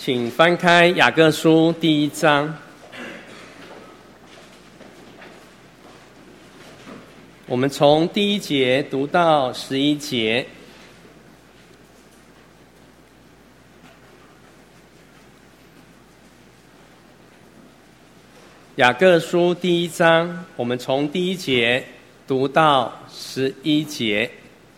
请翻开雅各书第1章，我们从第1节读到11节。雅各书第1章，我们从第1节读到11节。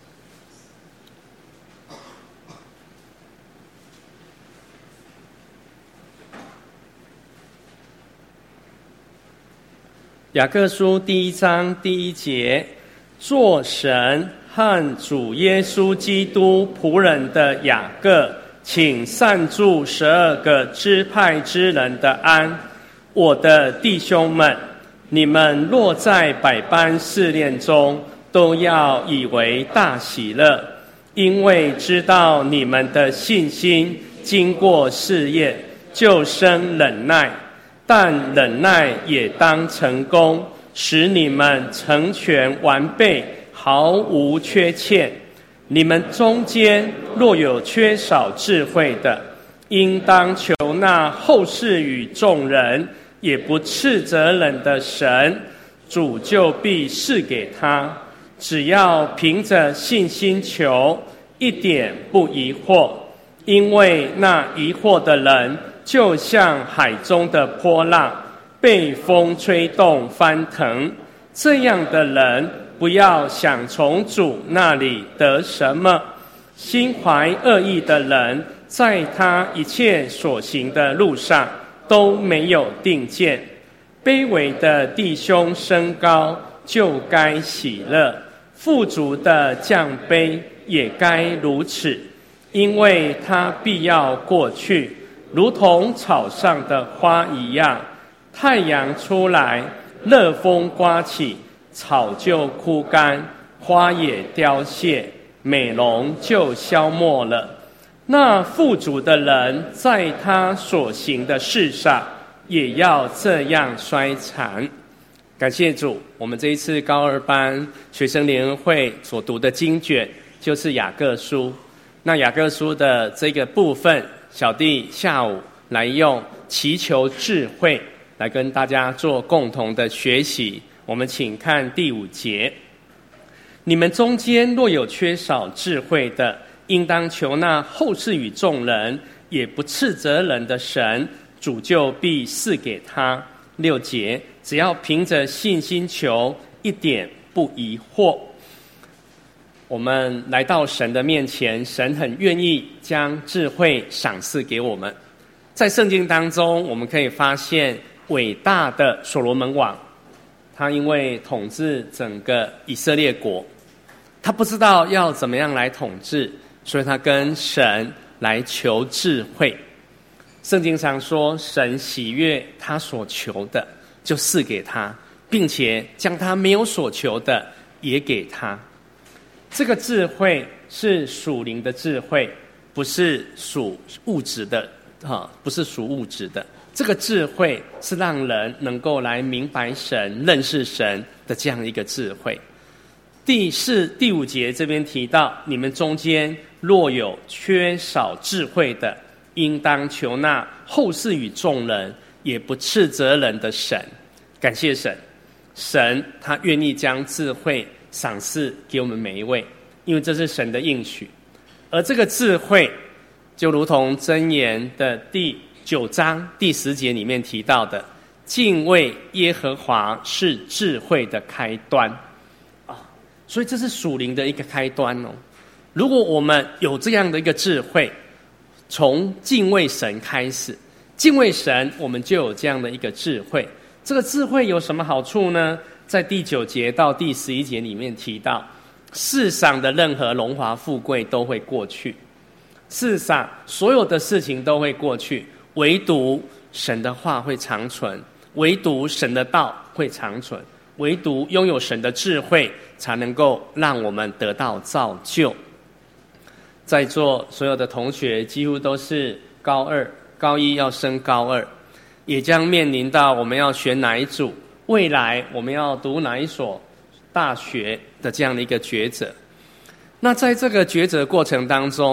雅各书第1章第1节，做神和主耶稣基督仆人的雅各，请散祝12个支派之人的安。我的弟兄们，你们若在百般试炼中，都要以为大喜乐，因为知道你们的信心经过试验，就生忍耐。但忍耐也当成功，使你们成全完备，毫无缺欠。你们中间若有缺少智慧的，应当求那后世与众人也不斥责人的神，主就必赐给他。只要凭着信心求，一点不疑惑，因为那疑惑的人就像海中的波浪，被风吹动翻腾。这样的人不要想从主那里得什么。心怀恶意的人，在他一切所行的路上都没有定见。卑微的弟兄升高，就该喜乐；富足的降卑，也该如此，因为他必要过去，如同草上的花一样。太阳出来，热风刮起，草就枯干，花也凋谢，美容就消没了。那富足的人，在他所行的事上，也要这样衰残。感谢主，我们这一次高2班学生联合会所读的经卷，就是雅各书。那雅各书的这个部分，小弟下午来用祈求智慧来跟大家做共同的学习。我们请看第5节，你们中间若有缺少智慧的，应当求那后世与众人也不斥责人的神，主就必赐给他。6节，只要凭着信心求，一点不疑惑。我们来到神的面前，神很愿意将智慧赏赐给我们。在圣经当中，我们可以发现伟大的所罗门王，他因为统治整个以色列国，他不知道要怎么样来统治，所以他跟神来求智慧。圣经上说，神喜悦他所求的，就赐给他，并且将他没有所求的也给他。这个智慧是属灵的智慧，不是属物质的，不是属物质的。这个智慧是让人能够来明白神、认识神的这样一个智慧。第5节这边提到，你们中间若有缺少智慧的，应当求那后世与众人也不斥责人的神。感谢神，神他愿意将智慧赏赐给我们每一位，因为这是神的应许。而这个智慧就如同箴言的第9章第10节里面提到的，敬畏耶和华是智慧的开端所以这是属灵的一个开端如果我们有这样的一个智慧，从敬畏神开始，敬畏神，我们就有这样的一个智慧。这个智慧有什么好处呢？在第9节到第11节里面提到，世上的任何荣华富贵都会过去，世上所有的事情都会过去，唯独神的话会长存，唯独神的道会长存，唯独拥有神的智慧，才能够让我们得到造就。在座所有的同学几乎都是高2、高1要升高2，也将面临到我们要选哪一组，未来我们要读哪一所大学的这样的一个抉择。那在这个抉择过程当中，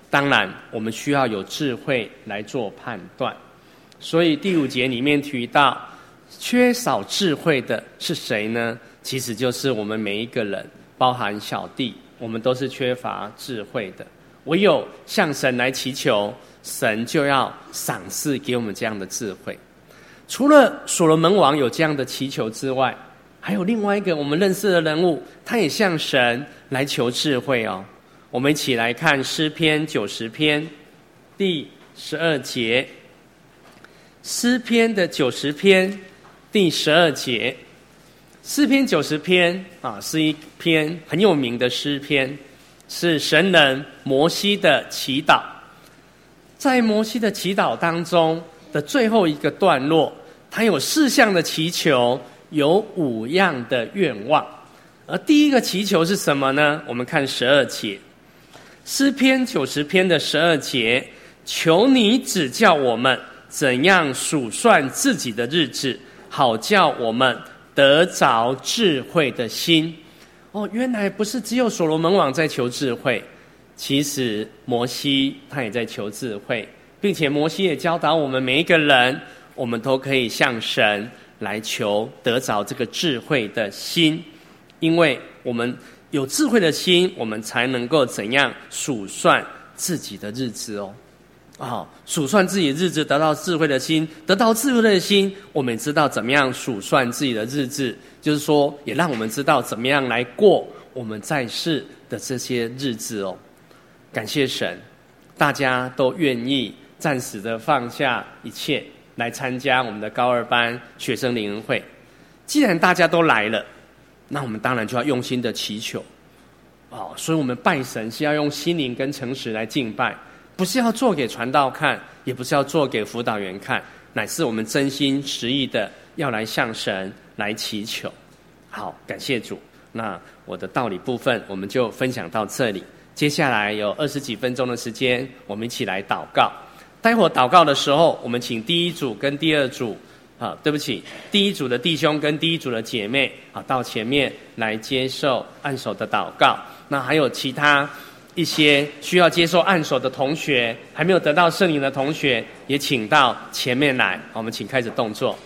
当然我们需要有智慧来做判断。所以第5节里面提到，缺少智慧的是谁呢？其实就是我们每一个人，包含小弟，我们都是缺乏智慧的。唯有向神来祈求，神就要赏赐给我们这样的智慧。除了所罗门王有这样的祈求之外，还有另外一个我们认识的人物，他也向神来求智慧哦。我们一起来看诗篇90篇第12节。诗篇的90篇第12节。诗篇90篇是一篇很有名的诗篇，是神人摩西的祈祷。在摩西的祈祷当中的最后一个段落，他有4项的祈求，有5样的愿望。而第一个祈求是什么呢？我们看12节。诗篇90篇的12节，求你指教我们怎样数算自己的日子，好叫我们得着智慧的心。原来不是只有所罗门王在求智慧，其实摩西他也在求智慧，并且摩西也教导我们每一个人，我们都可以向神来求得着这个智慧的心。因为我们有智慧的心，我们才能够怎样数算自己的日子数算自己的日子，得到智慧的心，得到智慧的心，我们也知道怎么样数算自己的日子，就是说也让我们知道怎么样来过我们在世的这些日子哦。感谢神，大家都愿意暂时的放下一切来参加我们的高2班学生灵恩会。既然大家都来了，那我们当然就要用心的祈求所以我们拜神是要用心灵跟诚实来敬拜，不是要做给传道看，也不是要做给辅导员看，乃是我们真心实意的要来向神来祈求。好，感谢主。那我的道理部分我们就分享到这里，接下来有20几分钟的时间，我们一起来祷告。待会儿祷告的时候，我们请第一组跟第二组第一组的弟兄跟第一组的姐妹到前面来接受按手的祷告。那还有其他一些需要接受按手的同学，还没有得到圣灵的同学，也请到前面来。我们请开始动作，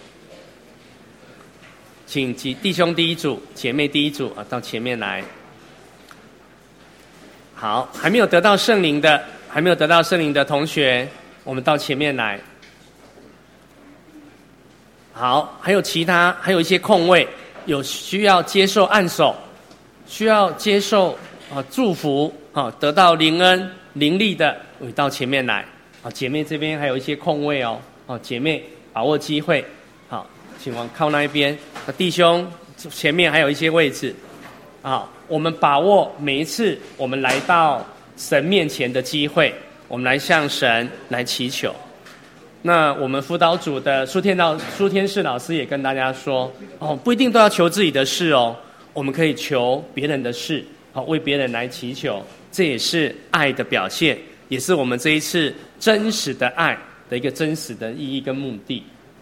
请弟兄第一组，姐妹第一组到前面来。好，还没有得到圣灵的同学，我们到前面来。好，还有一些空位，有需要接受按手，需要接受祝福得到灵恩灵力的，我到前面来。姐妹这边还有一些空位姐妹把握机会，好，请往靠那一边。弟兄前面还有一些位置，我们把握每一次我们来到神面前的机会，我们来向神来祈求。那我们辅导组的苏天士老师也跟大家说不一定都要求自己的事我们可以求别人的事，为别人来祈求，这也是爱的表现，也是我们这一次真实的爱的一个真实的意义跟目的。